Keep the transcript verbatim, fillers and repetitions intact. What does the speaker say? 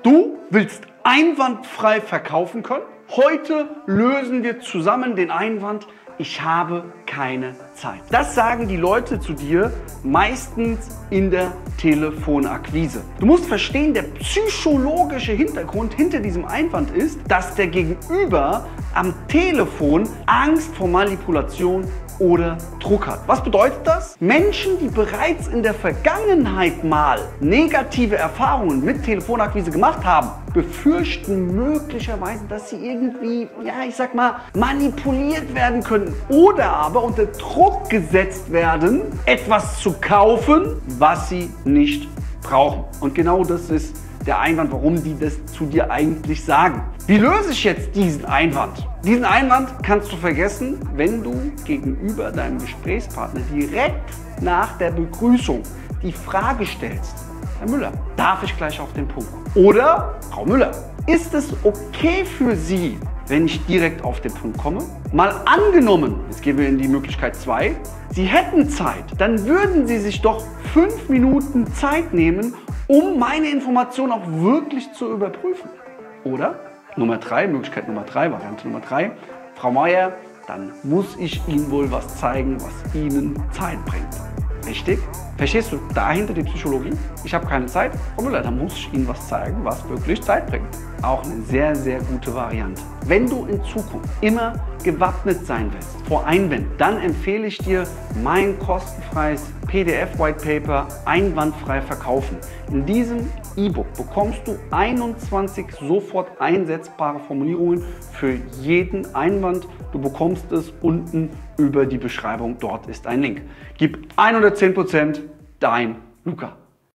Du willst einwandfrei verkaufen können? Heute lösen wir zusammen den Einwand, ich habe keine Zeit. Das sagen die Leute zu dir meistens in der Telefonakquise. Du musst verstehen, der psychologische Hintergrund hinter diesem Einwand ist, dass der Gegenüber am Telefon Angst vor Manipulation oder Druck hat. Was bedeutet das? Menschen, die bereits in der Vergangenheit mal negative Erfahrungen mit Telefonakquise gemacht haben, befürchten möglicherweise, dass sie irgendwie, ja, ich sag mal, manipuliert werden können oder aber unter Druck gesetzt werden, etwas zu kaufen, was sie nicht brauchen. Und genau das ist der Einwand, warum die das zu dir eigentlich sagen. Wie löse ich jetzt diesen Einwand? Diesen Einwand kannst du vergessen, wenn du gegenüber deinem Gesprächspartner direkt nach der Begrüßung die Frage stellst: Herr Müller, darf ich gleich auf den Punkt? Oder Frau Müller, ist es okay für Sie, wenn ich direkt auf den Punkt komme? Mal angenommen, jetzt gehen wir in die Möglichkeit zwei, Sie hätten Zeit, dann würden Sie sich doch fünf Minuten Zeit nehmen, um meine Information auch wirklich zu überprüfen. Oder Nummer drei, Möglichkeit Nummer drei, Variante Nummer drei, Frau Meier, dann muss ich Ihnen wohl was zeigen, was Ihnen Zeit bringt. Richtig? Verstehst du dahinter die Psychologie? Ich habe keine Zeit, Frau Müller, dann muss ich Ihnen was zeigen, was wirklich Zeit bringt. Auch eine sehr, sehr gute Variante. Wenn du in Zukunft immer gewappnet sein willst vor Einwänden, dann empfehle ich dir mein kostenfreies P D F-White Paper Einwandfrei verkaufen. In diesem E-Book bekommst du einundzwanzig sofort einsetzbare Formulierungen für jeden Einwand. Du bekommst es unten über die Beschreibung, dort ist ein Link. Gib hundertzehn Prozent, dein Luca.